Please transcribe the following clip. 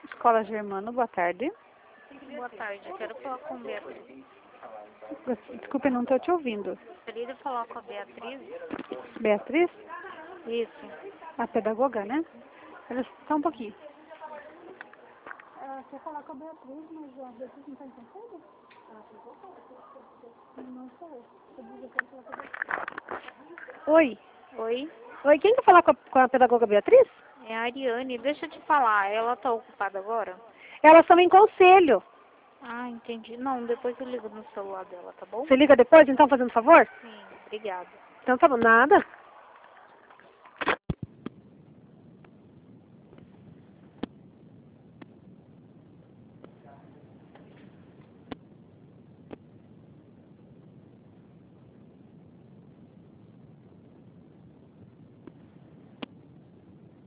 Escola Germano, boa tarde. Boa tarde, eu quero falar com a Beatriz. Desculpe, não estou te ouvindo. Gostaria de falar com a Beatriz? Beatriz? Isso. A pedagoga, né? Só um pouquinho. Quer falar com a Beatriz, mas a Beatriz não está encontrando? Não sei. Oi. Oi? Oi, quem quer falar com a pedagoga Beatriz? É a Ariane. Deixa eu te falar, ela tá ocupada agora? Elas estão em conselho. Ah, entendi. Não, depois eu ligo no celular dela, tá bom? Você liga depois, então, fazendo favor? Sim, obrigada. Então tá bom, nada.